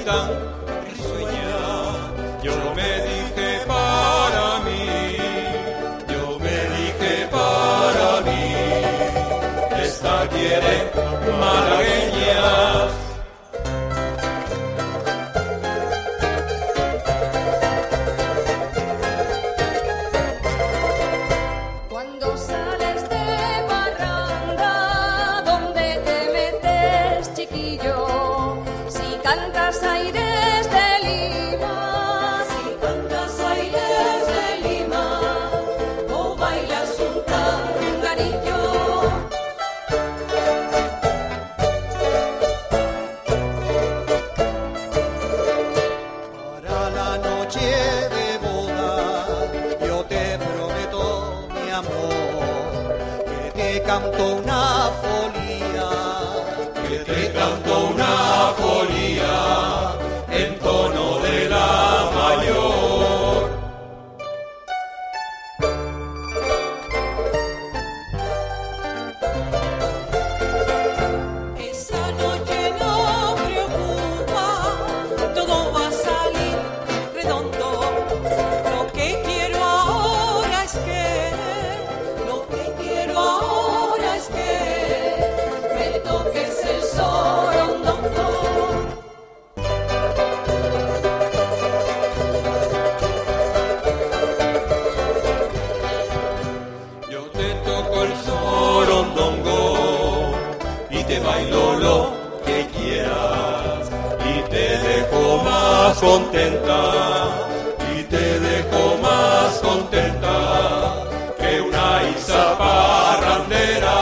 tan risueña. Yo me dije para mí, esta quiere malagueñas. Cuando sales de parranda, ¿dónde te metes, chiquillo? Si cantas aires de Lima, o bailas un tangarillo. Para la noche de boda, yo te prometo, mi amor, que te canto una folía, En tono de la mayor. Esa noche no preocupa, todo va a salir redondo. Lo que quiero ahora es que me toques el sorondongo. Yo te toco el sorondongo y te bailo lo que quieras y te dejo más contenta, que una isa parrandera.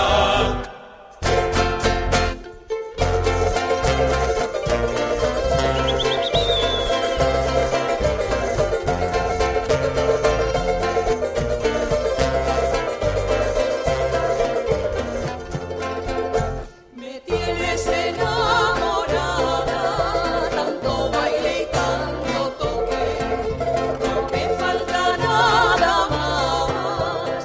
Me tienes enamorada, tanto baile y tanto toque. No me falta nada más,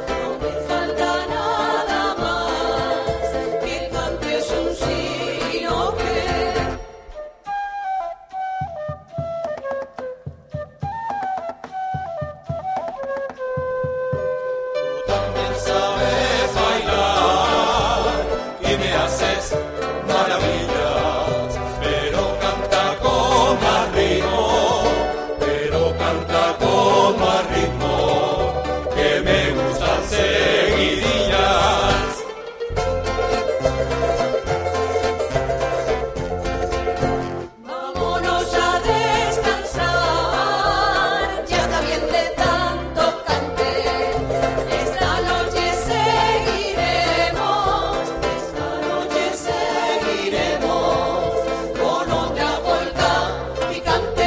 que cantes un sinoque. También sabes bailar y me haces maravillas, pero canta con más ritmo, que me gustan seguidillas. Vámonos a descansar, ya está bien de tanto cante. Esta noche seguiremos con otra polca picante.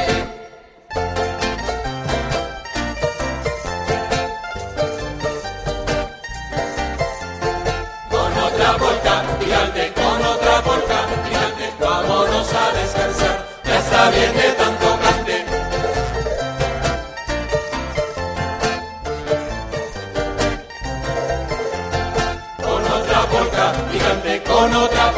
Con otra polca gigante, vámonos a descansar, ya está bien de tanto cante. Con otra polca